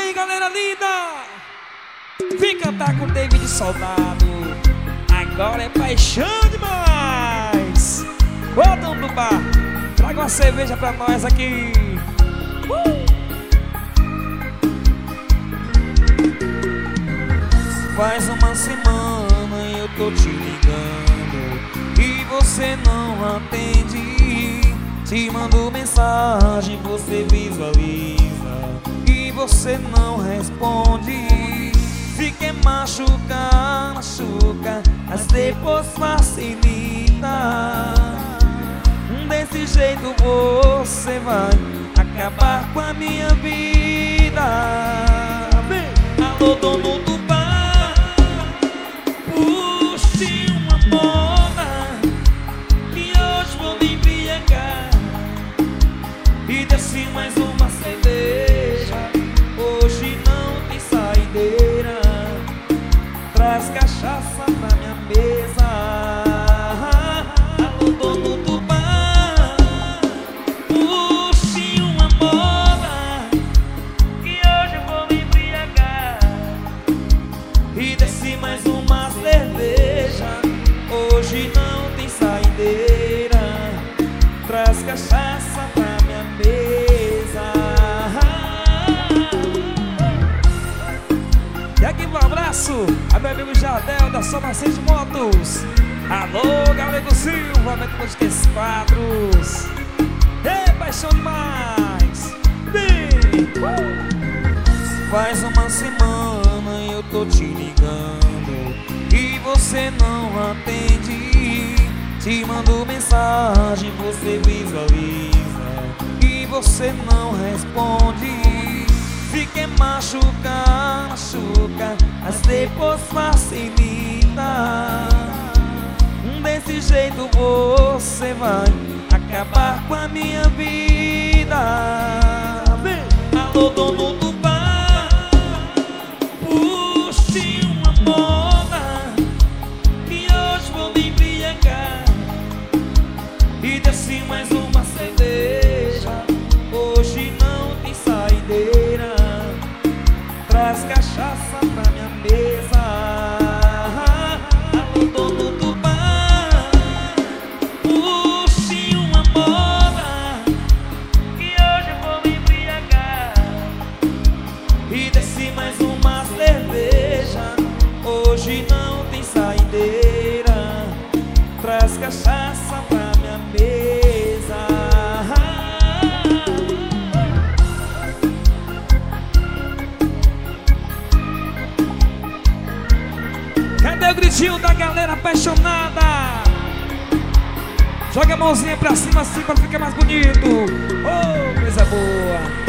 aí, galera linda! Vem cantar com David Soldado. Agora é paixão demais. Ô, dono do bar, traga uma cerveja pra nós aqui. Faz uma semana eu tô te ligando e você não atende. Te mando mensagem, você visualiza e você não responde. Fiquei machuca, mas depois facilita. Desse jeito você vai acabar com a minha vida. Alô, dono do bar, puxe uma moda que hoje vou me embriagar. E desce mais uma cerveja, hoje não tem saideira. Traz cachaça pra minha mesa. Alô, dono do bar, puxe uma moda que hoje eu vou me embriagar. E desce mais uma cerveja, hoje não tem saideira. Traz cachaça pra minha mesa. E aqui um abraço a meu amigo Jardel da Soma 6 Motos. Alô, Galego Silva, método de quadros. Ei, paixão demais. Vem. Faz uma semana eu tô te ligando e você não atende. Te mando mensagem, você visualiza e você não responde. Fiquei machuca, mas depois facilita. Desse jeito você vai acabar com a minha vida. Alô, dono do bar, puxe uma moda que hoje vou me embriagar. E desce mais uma cerveja, hoje não tem saideira. Traz cachaça pra minha mesa. Alô, dono do bar, puxe uma moda que hoje eu vou me embriagar. E desce mais uma cerveja, hoje não tem saideira. Traz cachaça pra minha mesa. Cadê o gritinho da galera apaixonada? Joga a mãozinha pra cima assim pra ficar mais bonito. Oh, coisa boa.